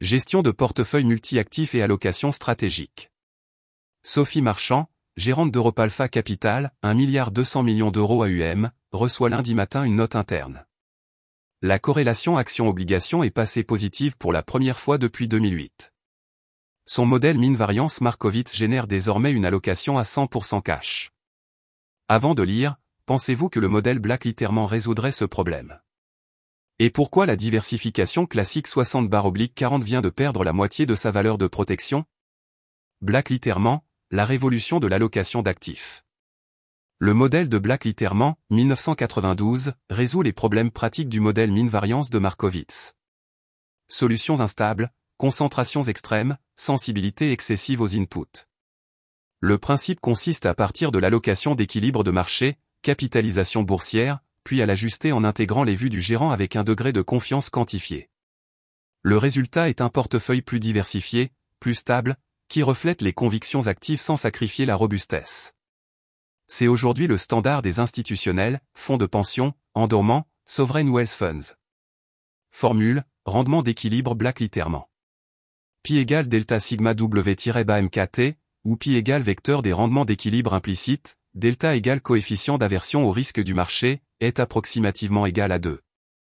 Gestion de portefeuille multi-actifs et allocations stratégiques. Sophie Marchand, gérante d'Europalpha Capital, 1,2 milliard AUM, reçoit lundi matin une note interne. La corrélation action-obligation est passée positive pour la première fois depuis 2008. Son modèle mine variance Markowitz génère désormais une allocation à 100% cash. Avant de lire, pensez-vous que le modèle Black littéralement résoudrait ce problème? Et pourquoi la diversification classique 60/40 vient de perdre la moitié de sa valeur de protection? Black littéralement, la révolution de l'allocation d'actifs. Le modèle de Black littéralement, 1992, résout les problèmes pratiques du modèle mine variance de Markowitz. Solutions instables, concentrations extrêmes, sensibilité excessive aux inputs. Le principe consiste à partir de l'allocation d'équilibre de marché, capitalisation boursière, puis à l'ajuster en intégrant les vues du gérant avec un degré de confiance quantifié. Le résultat est un portefeuille plus diversifié, plus stable, qui reflète les convictions actives sans sacrifier la robustesse. C'est aujourd'hui le standard des institutionnels, fonds de pension, endowments, sovereign wealth funds. Formule, rendement d'équilibre Black littéralement. Pi égale delta sigma W-bas MKT, ou pi égale vecteur des rendements d'équilibre implicites, delta égale coefficient d'aversion au risque du marché, est approximativement égal à 2.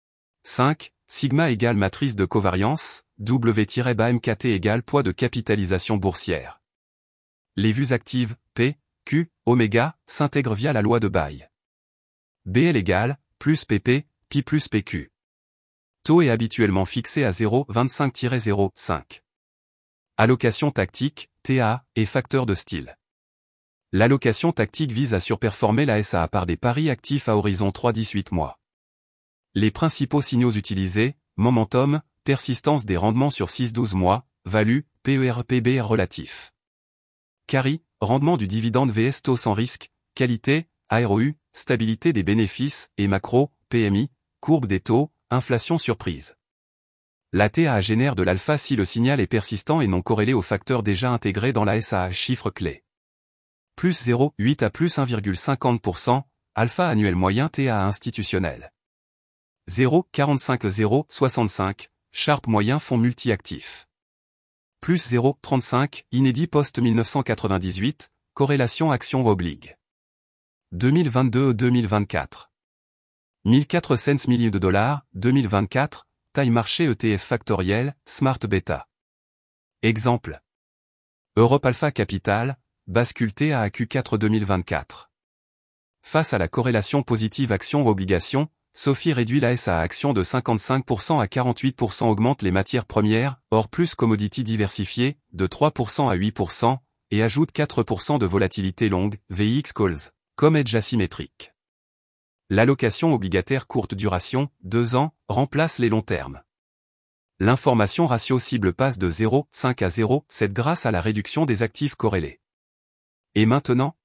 5. Sigma égale matrice de covariance, W-bas MKT égale poids de capitalisation boursière. Les vues actives, P, Q, oméga, s'intègrent via la loi de Bay. BL égale, plus PP, pi plus PQ. Taux est habituellement fixé à 0,25-0,5. Allocation tactique, TA, et facteur de style. L'allocation tactique vise à surperformer la SA par des paris actifs à horizon 3-18 mois. Les principaux signaux utilisés, momentum, persistance des rendements sur 6-12 mois, value, PER-PBR relatif. Carry, rendement du dividende vs taux sans risque, qualité, AROU, stabilité des bénéfices, et macro, PMI, courbe des taux, inflation surprise. La TA génère de l'alpha si le signal est persistant et non corrélé aux facteurs déjà intégrés dans la SAA chiffre clé. Plus 0,8 à plus 1,50%, alpha annuel moyen TA institutionnel. 0,45-0,65, Sharpe moyen fonds multi-actifs. Plus 0,35, inédit post-1998, corrélation action-oblig. 2022-2024. 1400 millions de dollars, 2024, taille marché ETF factoriel, Smart Beta. Exemple. Europalpha Capital, bascule TA à Q4 2024. Face à la corrélation positive action-obligation, Sophie réduit la SA à action de 55% à 48%, augmente les matières premières, hors plus commodity diversifiées, de 3% à 8%, et ajoute 4% de volatilité longue, VIX calls, comme hedge asymétrique. L'allocation obligataire courte duration, 2 ans, remplace les longs termes. L'information ratio cible passe de 0,5 à 0,7 grâce à la réduction des actifs corrélés. Et maintenant,